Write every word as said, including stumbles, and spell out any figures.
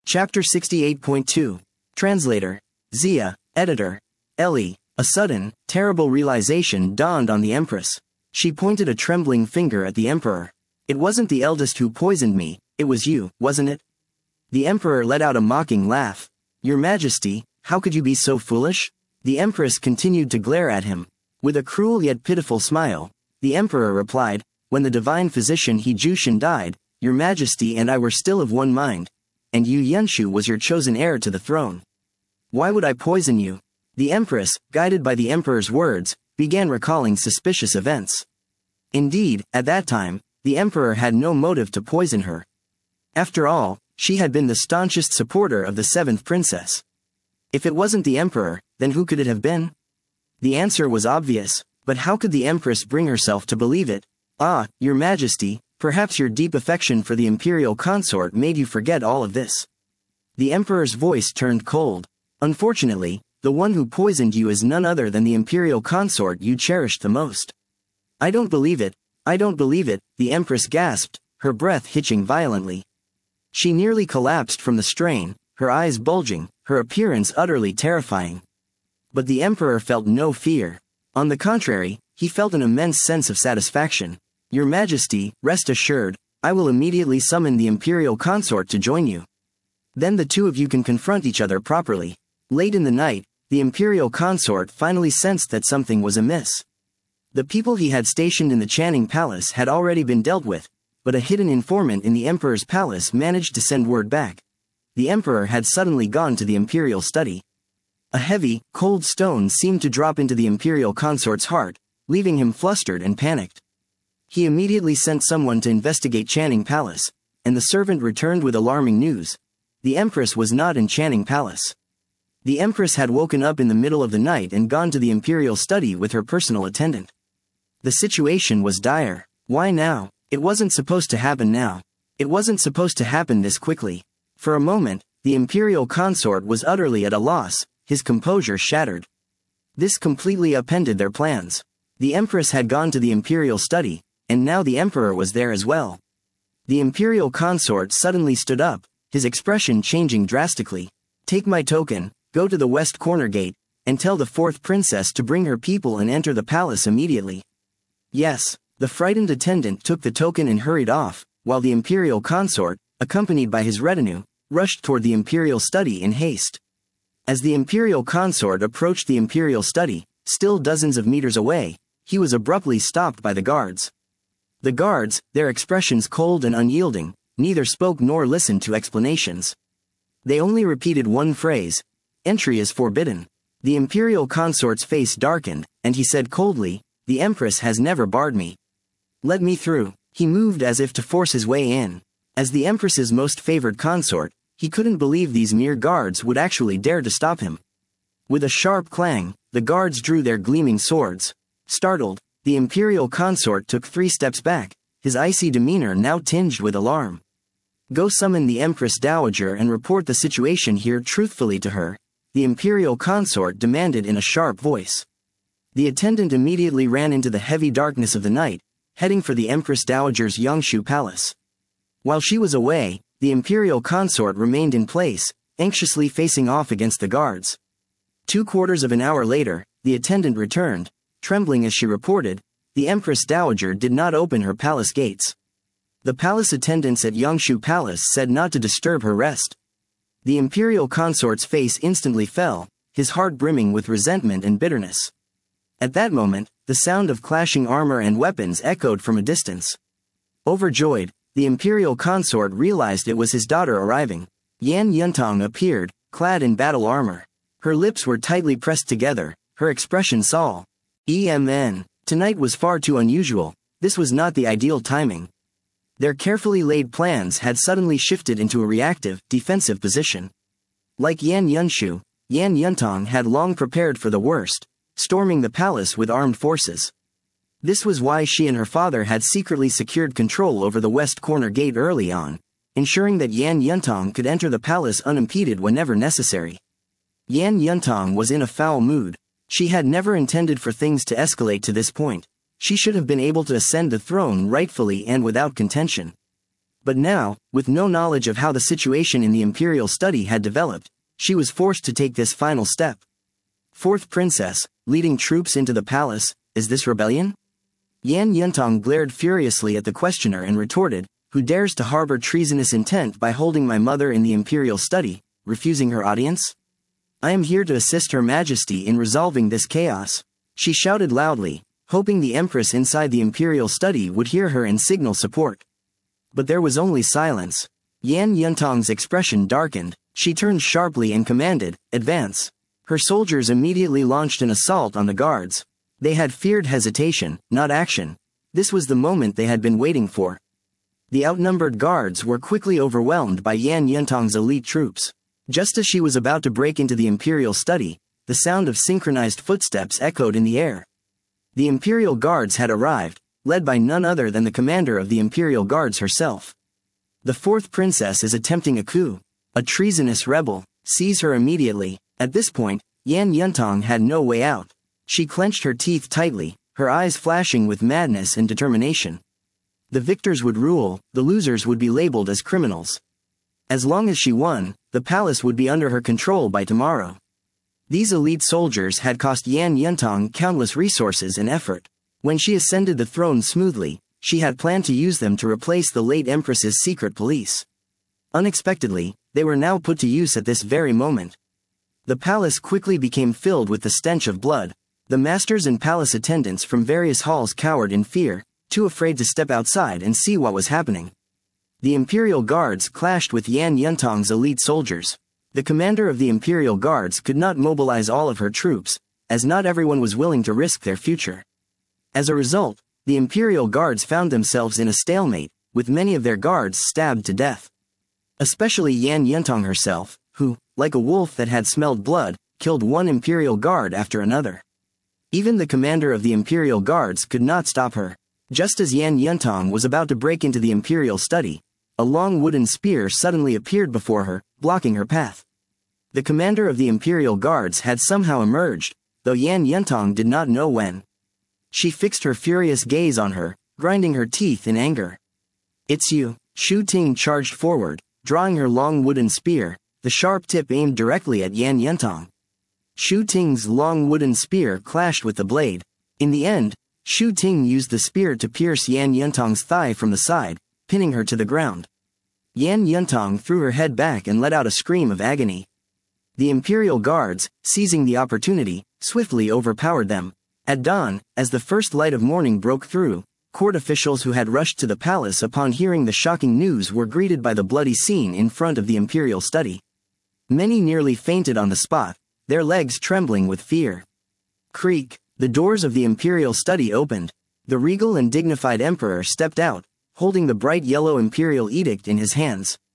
Chapter sixty-eight point two. Translator. Zia, Editor. Ellie. A sudden, terrible realization dawned on the Empress. She pointed a trembling finger at the Emperor. It wasn't the eldest who poisoned me, it was you, wasn't it? The Emperor let out a mocking laugh. Your Majesty, how could you be so foolish? The Empress continued to glare at him. With a cruel yet pitiful smile, the Emperor replied, when the divine physician He Jushin died, Your Majesty and I were still of one mind, and Yu Yunshu was your chosen heir to the throne. Why would I poison you? The Empress, guided by the Emperor's words, began recalling suspicious events. Indeed, at that time, the Emperor had no motive to poison her. After all, she had been the staunchest supporter of the seventh princess. If it wasn't the Emperor, then who could it have been? The answer was obvious, but how could the Empress bring herself to believe it? Ah, Your Majesty, perhaps your deep affection for the imperial consort made you forget all of this. The Emperor's voice turned cold. Unfortunately, the one who poisoned you is none other than the imperial consort you cherished the most. I don't believe it, I don't believe it, the Empress gasped, her breath hitching violently. She nearly collapsed from the strain, her eyes bulging, her appearance utterly terrifying. But the Emperor felt no fear. On the contrary, he felt an immense sense of satisfaction. Your Majesty, rest assured, I will immediately summon the imperial consort to join you. Then the two of you can confront each other properly. Late in the night, the imperial consort finally sensed that something was amiss. The people he had stationed in the Channing Palace had already been dealt with, but a hidden informant in the Emperor's palace managed to send word back. The Emperor had suddenly gone to the imperial study. A heavy, cold stone seemed to drop into the imperial consort's heart, leaving him flustered and panicked. He immediately sent someone to investigate Channing Palace, and the servant returned with alarming news. The Empress was not in Channing Palace. The Empress had woken up in the middle of the night and gone to the imperial study with her personal attendant. The situation was dire. Why now? It wasn't supposed to happen now. It wasn't supposed to happen this quickly. For a moment, the imperial consort was utterly at a loss, his composure shattered. This completely upended their plans. The Empress had gone to the imperial study, and now the Emperor was there as well. The imperial consort suddenly stood up, his expression changing drastically. Take my token, go to the west corner gate, and tell the fourth princess to bring her people and enter the palace immediately. Yes, the frightened attendant took the token and hurried off, while the imperial consort, accompanied by his retinue, rushed toward the imperial study in haste. As the imperial consort approached the imperial study, still dozens of meters away, he was abruptly stopped by the guards. The guards, their expressions cold and unyielding, neither spoke nor listened to explanations. They only repeated one phrase: entry is forbidden. The imperial consort's face darkened, and he said coldly, the Empress has never barred me. Let me through. He moved as if to force his way in. As the Empress's most favored consort, he couldn't believe these mere guards would actually dare to stop him. With a sharp clang, the guards drew their gleaming swords. Startled, the imperial consort took three steps back, his icy demeanor now tinged with alarm. Go summon the Empress Dowager and report the situation here truthfully to her, the imperial consort demanded in a sharp voice. The attendant immediately ran into the heavy darkness of the night, heading for the Empress Dowager's Yangshu Palace. While she was away, the imperial consort remained in place, anxiously facing off against the guards. Two quarters of an hour later, the attendant returned, trembling as she reported, the Empress Dowager did not open her palace gates. The palace attendants at Yangshu Palace said not to disturb her rest. The imperial consort's face instantly fell, his heart brimming with resentment and bitterness. At that moment, the sound of clashing armor and weapons echoed from a distance. Overjoyed, the imperial consort realized it was his daughter arriving. Yan Yuntang appeared, clad in battle armor. Her lips were tightly pressed together, her expression solemn. E M N. Tonight was far too unusual. This was not the ideal timing. Their carefully laid plans had suddenly shifted into a reactive, defensive position. Like Yan Yunshu, Yan Yuntang had long prepared for the worst, storming the palace with armed forces. This was why she and her father had secretly secured control over the west corner gate early on, ensuring that Yan Yuntang could enter the palace unimpeded whenever necessary. Yan Yuntang was in a foul mood. She had never intended for things to escalate to this point. She should have been able to ascend the throne rightfully and without contention. But now, with no knowledge of how the situation in the imperial study had developed, she was forced to take this final step. Fourth Princess, leading troops into the palace, is this rebellion? Yan Yuntong glared furiously at the questioner and retorted, who dares to harbor treasonous intent by holding my mother in the imperial study, refusing her audience? I am here to assist Her Majesty in resolving this chaos, she shouted loudly, hoping the Empress inside the imperial study would hear her and signal support. But there was only silence. Yan Yuntong's expression darkened, she turned sharply and commanded, advance. Her soldiers immediately launched an assault on the guards. They had feared hesitation, not action. This was the moment they had been waiting for. The outnumbered guards were quickly overwhelmed by Yan Yuntong's elite troops. Just as she was about to break into the imperial study, the sound of synchronized footsteps echoed in the air. The imperial guards had arrived, led by none other than the commander of the imperial guards herself. The fourth princess is attempting a coup. A treasonous rebel, seize her immediately. At this point, Yan Yuntong had no way out. She clenched her teeth tightly, her eyes flashing with madness and determination. The victors would rule, the losers would be labeled as criminals. As long as she won, the palace would be under her control by tomorrow. These elite soldiers had cost Yan Yuntong countless resources and effort. When she ascended the throne smoothly, she had planned to use them to replace the late Empress's secret police. Unexpectedly, they were now put to use at this very moment. The palace quickly became filled with the stench of blood. The masters and palace attendants from various halls cowered in fear, too afraid to step outside and see what was happening. The imperial guards clashed with Yan Yuntong's elite soldiers. The commander of the imperial guards could not mobilize all of her troops, as not everyone was willing to risk their future. As a result, the imperial guards found themselves in a stalemate, with many of their guards stabbed to death. Especially Yan Yuntong herself, who, like a wolf that had smelled blood, killed one imperial guard after another. Even the commander of the imperial guards could not stop her. Just as Yan Yuntong was about to break into the imperial study, a long wooden spear suddenly appeared before her, blocking her path. The commander of the imperial guards had somehow emerged, though Yan Yuntong did not know when. She fixed her furious gaze on her, grinding her teeth in anger. "It's you." Shu Ting charged forward, drawing her long wooden spear, the sharp tip aimed directly at Yan Yuntong. Shu Ting's long wooden spear clashed with the blade. In the end, Shu Ting used the spear to pierce Yan Yuntong's thigh from the side, pinning her to the ground. Yan Yuntong threw her head back and let out a scream of agony. The imperial guards, seizing the opportunity, swiftly overpowered them. At dawn, as the first light of morning broke through, court officials who had rushed to the palace upon hearing the shocking news were greeted by the bloody scene in front of the imperial study. Many nearly fainted on the spot, their legs trembling with fear. Creak, the doors of the imperial study opened. The regal and dignified emperor stepped out, holding the bright yellow imperial edict in his hands.